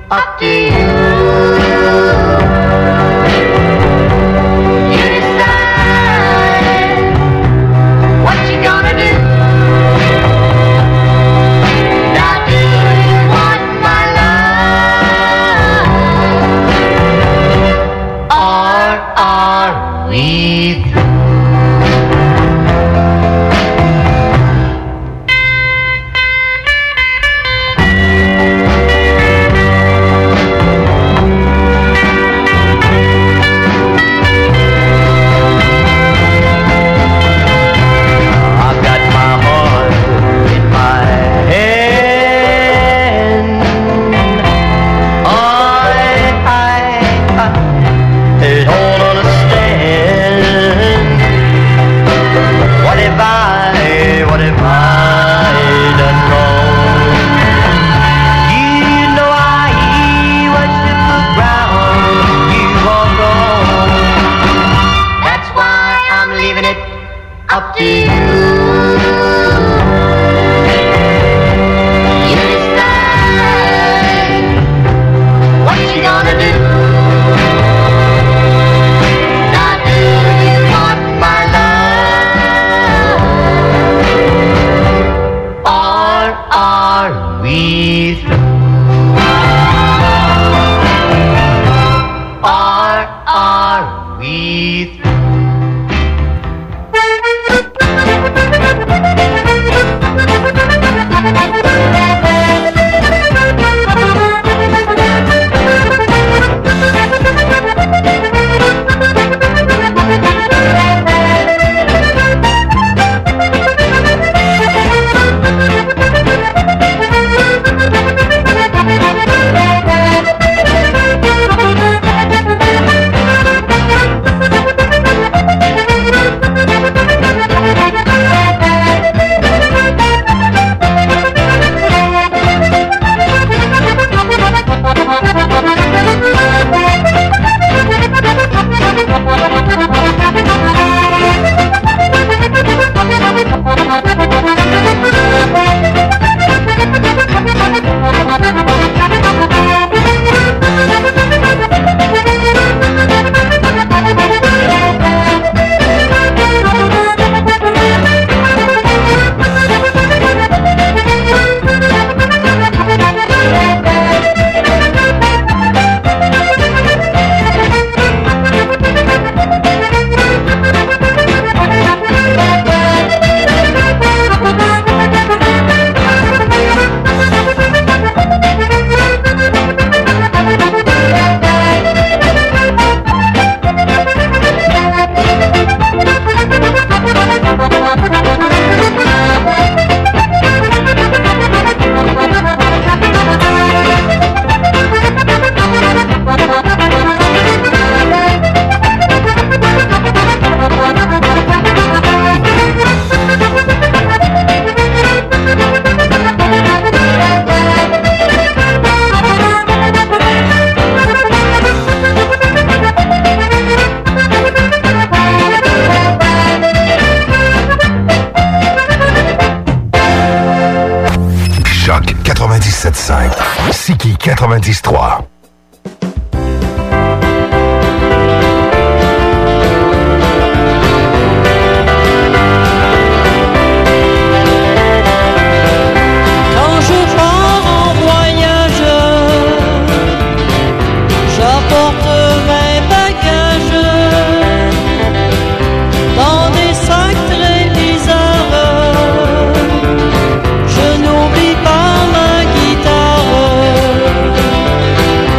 up to you. You decide what you gonna do. Now do you want my love, or are we through? Up to you. You decide what you gonna do. Now do you want my love, or are we through? Or are we through? Siki 93.3. Je n'oublie pas ma guitare.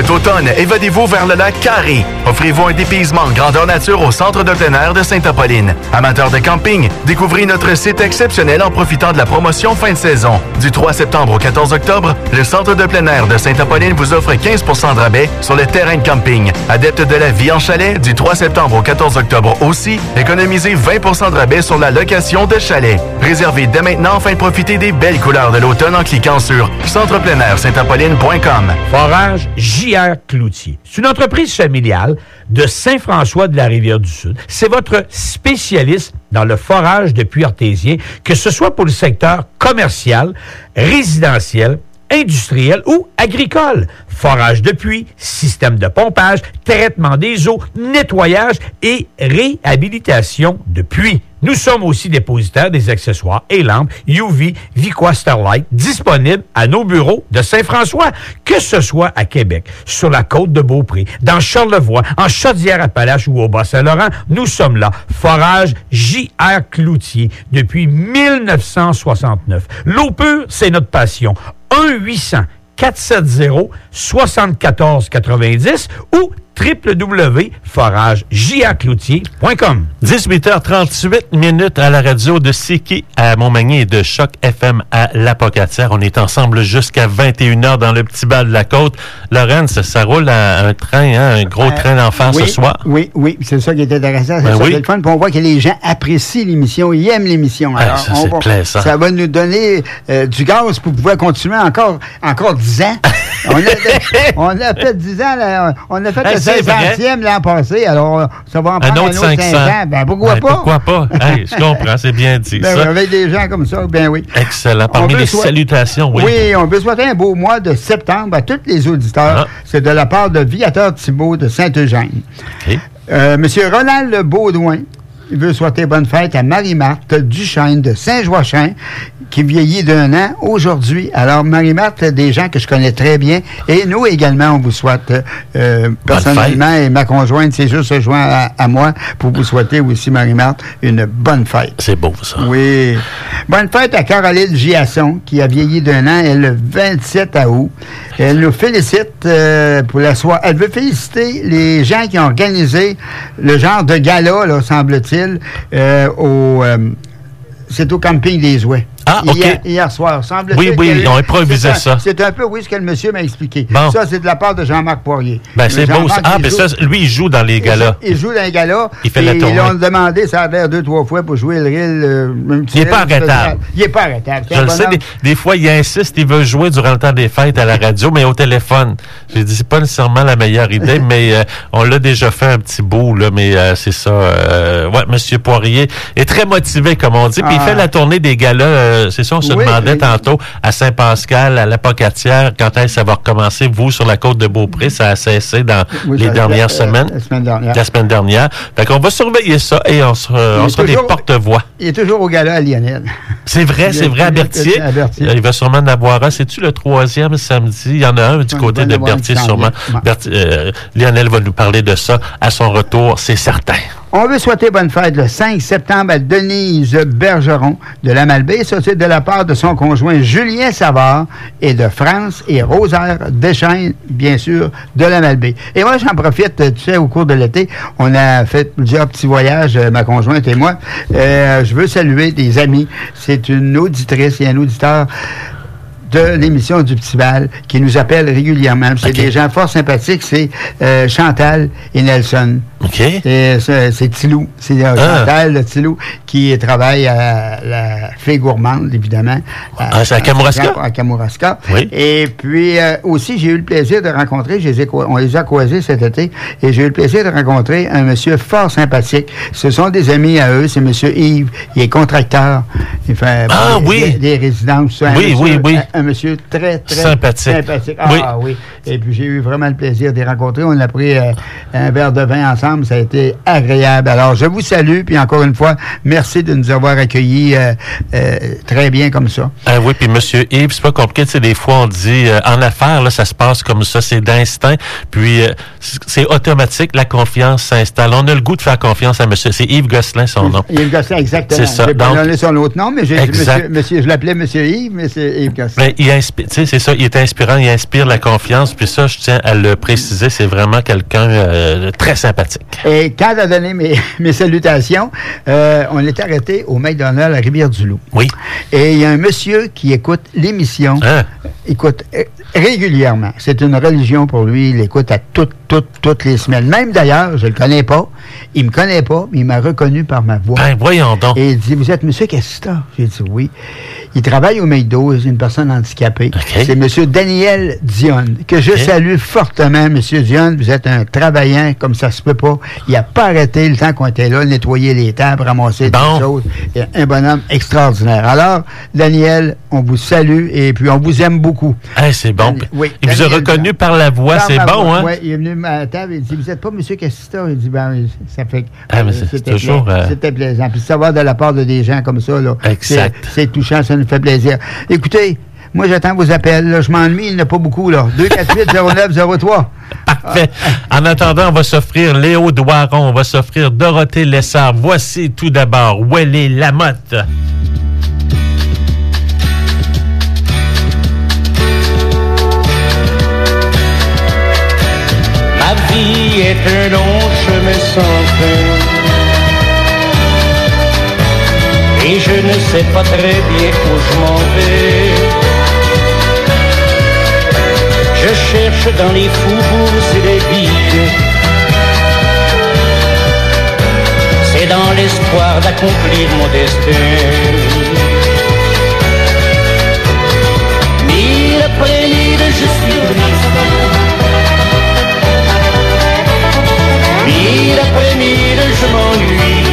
Cet automne, évadez-vous vers le lac Carré. Offrez-vous un dépaysement grandeur nature au centre de plein air de Sainte-Apolline. Amateurs de camping, découvrez notre site exceptionnel en profitant de la promotion fin de saison. Du 3 septembre au 14 octobre, le centre de plein air de Sainte-Apolline vous offre 15 % de rabais sur le terrain de camping. Adepte de la vie en chalet, du 3 septembre au 14 octobre aussi, économisez 20 % de rabais sur la location de chalet. Réservez dès maintenant afin de profiter des belles couleurs de l'automne en cliquant sur centrepleinairsainteapolline.com. Forage J.R. Cloutier. C'est une entreprise familiale de Saint-François de la Rivière-du-Sud. C'est votre spécialiste dans le forage de puits artésiens, que ce soit pour le secteur commercial, résidentiel, industriel ou agricole. Forage de puits, système de pompage, traitement des eaux, nettoyage et réhabilitation de puits. Nous sommes aussi dépositaires des accessoires et lampes UV ViQuasterlight disponibles à nos bureaux de Saint-François, que ce soit à Québec, sur la côte de Beaupré, dans Charlevoix, en Chaudière-Appalaches ou au Bas-Saint-Laurent. Nous sommes là. Forage J.R. Cloutier depuis 1969. L'eau pure, c'est notre passion. 1-800-470-7490 ou www.foragejrcloutier.com. 18h38 à la radio de Siki à Montmagny et de Choc FM à La-Pocatière. On est ensemble jusqu'à 21h dans le petit bal de la côte. Laurence, ça roule à un train, hein, un gros train d'enfer ce soir. Oui, c'est ça qui est intéressant. Ben C'est le fun. Puis on voit que les gens apprécient l'émission, ils aiment l'émission. Alors, ça, c'est plaisant. Ça va nous donner du gaz pour pouvoir continuer encore 10 ans. On a fait 10 ans, là, on a fait le 500e l'an passé, alors ça va en prendre un autre 500. Ben pourquoi pas? Pourquoi pas? Hey, je comprends, c'est bien dit. Ben, ça. Avec des gens comme ça, ben oui. Excellent. Parmi les salutations, oui. Oui, on veut souhaiter un beau mois de septembre à tous les auditeurs. C'est de la part de Viateur Thibault de Saint-Eugène. Okay. Monsieur Ronald Baudouin, il veut souhaiter bonne fête à Marie-Marthe Duchesne de Saint-Joachim, qui vieillit d'1 an aujourd'hui. Alors, Marie-Marthe, des gens que je connais très bien, et nous également, on vous souhaite personnellement, et ma conjointe, c'est juste se joint à moi pour vous souhaiter aussi, Marie-Marthe, une bonne fête. C'est beau, ça. Oui. Bonne fête à Caroline Giasson, qui a vieilli d'1 an, elle, le 27 août. Elle nous félicite pour la soirée. Elle veut féliciter les gens qui ont organisé le genre de gala, là, semble-t-il, c'est au camping des Ouaies. Ah, OK. Hier soir, semble-t-il. Oui, ils ont improvisé ça. C'est un peu, ce que le monsieur m'a expliqué. Bon. Ça, c'est de la part de Jean-Marc Poirier. Ben, c'est beau. Lui, il joue dans les galas. Il joue dans les galas. Il fait la tournée. Ils l'ont demandé, ça a l'air 2-3 fois pour jouer le reel. Il n'est pas arrêtable. Il n'est pas arrêtable. Je le sais, des fois, il insiste, il veut jouer durant le temps des fêtes à la radio, mais au téléphone. J'ai dit, c'est pas nécessairement la meilleure idée, mais on l'a déjà fait un petit bout, là, mais c'est ça. Ouais, M. Poirier est très motivé, comme on dit. Puis il fait la tournée des galas. C'est ça, on se demandait tantôt à Saint-Pascal, à La Pocatière, quand est-ce que ça va recommencer? Vous, sur la côte de Beaupré, ça a cessé dans les dernières semaines. La semaine dernière. Fait qu'on va surveiller ça et on sera des porte-voix. Il est toujours au gala à Lionel. C'est vrai, à Berthier. Il va sûrement en avoir un. C'est-tu le 3e samedi? Il y en a un du côté de Berthier, sûrement. Lionel va nous parler de ça à son retour, c'est certain. On veut souhaiter bonne fête le 5 septembre à Denise Bergeron de la Malbaie. Ça, c'est de la part de son conjoint Julien Savard et de France et Rosaire Deschênes, bien sûr, de la Malbaie. Et moi, j'en profite, tu sais, au cours de l'été, on a fait plusieurs petits voyages, ma conjointe et moi. Je veux saluer des amis. C'est une auditrice et un auditeur de l'émission du Petit Bal qui nous appelle régulièrement. C'est des gens fort sympathiques. C'est Chantal et Nelson. OK. C'est Tilou. C'est Chantal Tilou qui travaille à la Fée Gourmande, évidemment. C'est à Kamouraska? À Kamouraska. Oui. Et puis, aussi, j'ai eu le plaisir de rencontrer, on les a croisés cet été, et j'ai eu le plaisir de rencontrer un monsieur fort sympathique. Ce sont des amis à eux. C'est monsieur Yves. Il est contracteur. Il fait des résidences. Oui. Un monsieur très, très sympathique. Ah oui. Et puis, j'ai eu vraiment le plaisir de les rencontrer. On a pris un verre de vin ensemble. ensemble. Ça a été agréable. Alors, je vous salue, puis encore une fois, merci de nous avoir accueillis très bien comme ça. Oui, puis M. Yves, c'est pas compliqué. Tu sais, des fois, on dit, en affaires, là, ça se passe comme ça, c'est d'instinct, puis c'est automatique, la confiance s'installe. On a le goût de faire confiance à monsieur. C'est Yves Gosselin, son nom. Yves Gosselin, exactement. C'est ça. J'ai pas donné son autre nom, mais je l'appelais M. Yves, mais c'est Yves Gosselin. Mais il inspire, tu sais, c'est ça, il est inspirant, il inspire la confiance, puis ça, je tiens à le préciser, c'est vraiment quelqu'un de très sympathique. Et quand il a donné mes salutations, on est arrêté au McDonald's à Rivière-du-Loup. Oui. Et il y a un monsieur qui écoute l'émission, écoute régulièrement. C'est une religion pour lui, il l'écoute à toutes les semaines. Même d'ailleurs, je le connais pas, il me connaît pas, mais il m'a reconnu par ma voix. Ben, voyons donc. Et il dit, vous êtes monsieur Cassita? J'ai dit oui. Il travaille au McDo, c'est une personne handicapée. Okay. C'est monsieur Daniel Dionne, que je salue fortement, monsieur Dionne. Vous êtes un travaillant comme ça se peut pas. Il n'a pas arrêté le temps qu'on était là, nettoyer les tables, ramasser des choses. Un bonhomme extraordinaire. Alors, Daniel, on vous salue et puis on vous aime beaucoup. C'est bon. Oui, il vous a reconnu par la voix, c'est bon, hein? Oui, il est venu à la table, il dit, vous n'êtes pas monsieur Cassita? Il dit, ben, ça fait mais c'était toujours... C'était plaisant. Puis savoir de la part de des gens comme ça, là, exact. C'est touchant, ça nous fait plaisir. Écoutez, moi, j'attends vos appels. Là. Je m'ennuie, il n'y en a pas beaucoup. 248-0903. Parfait. En attendant, on va s'offrir Léo Doiron, on va s'offrir Dorothée Lessard. Voici tout d'abord Welly Lamotte. Ma vie est un long chemin sans fin, et je ne sais pas très bien où je m'en vais. Je cherche dans les faubourgs et les villes, c'est dans l'espoir d'accomplir mon destin. Mille après mille, je suis triste, mille après mille, je m'ennuie.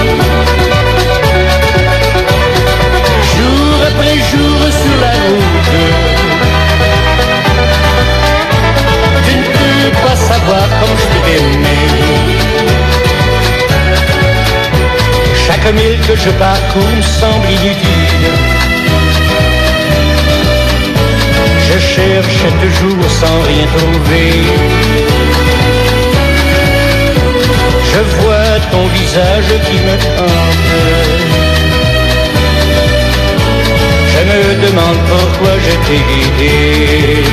Jour après jour sur la route, tu ne peux pas savoir comme je t'ai aimé. Chaque mille que je parcours me semble inutile. Je cherche toujours sans rien trouver. Je vois ton visage qui me tente. Je me demande pourquoi je t'ai guidé.